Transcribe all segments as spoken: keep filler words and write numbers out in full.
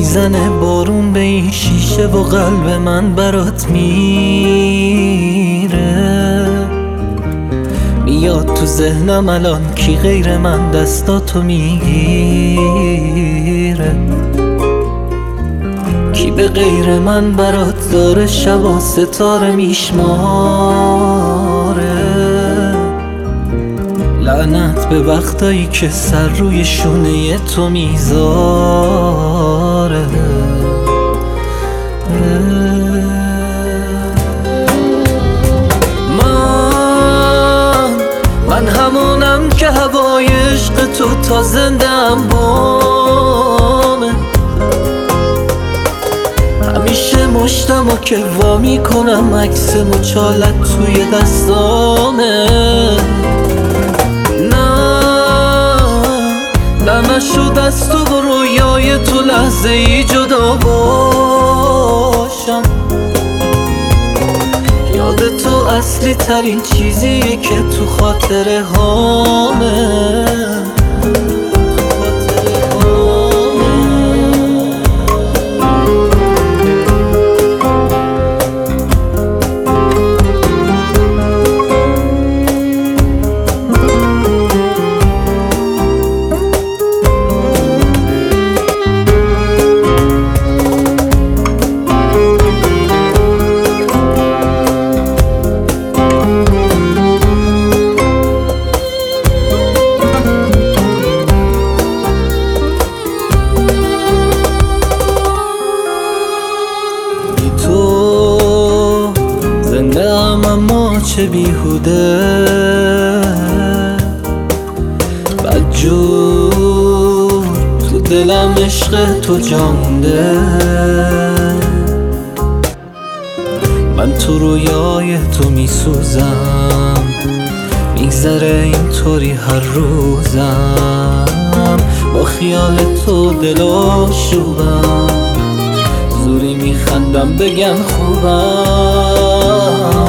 میزنه بارون به این شیشه و قلب من برات میره. میاد تو ذهنم الان کی غیر من دستاتو میگیره، کی به غیر من برات داره شبا ستاره میشماره. لعنت به وقتایی که سر روی شونه تو میذاره. من من همونم که هوای عشق تو تا زندم بامه. همیشه مشتمو که وا میکنم عکس مچالت توی دستامه. نشد از تو و رویای تو لحظه ای جدا باشم. یاد تو اصلی ترین چیزیه که تو خاطره هامه. اما چه بیهوده بدجور تو دلم عشق تو جانده. من تو رویای تو میسوزم، میگذره اینطوری هر روزم. با خیال تو دل آشوبم، زوری میخندم بگم خوبم.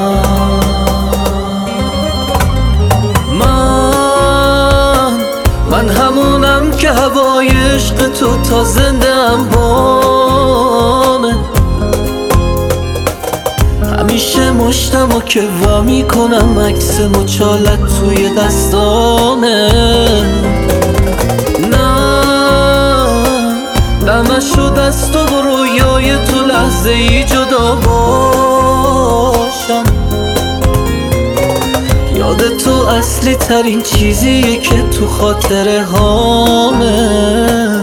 من همونم که هوای عشق تو تا زندم بامه. همیشه مشتمو که وا میکنم عکس مچالت توی دستامه. نه نشد از تو و رویای تو لحظه ای جدا باشم. یاد تو اصلی ترین چیزیه که تو خاطره هامه.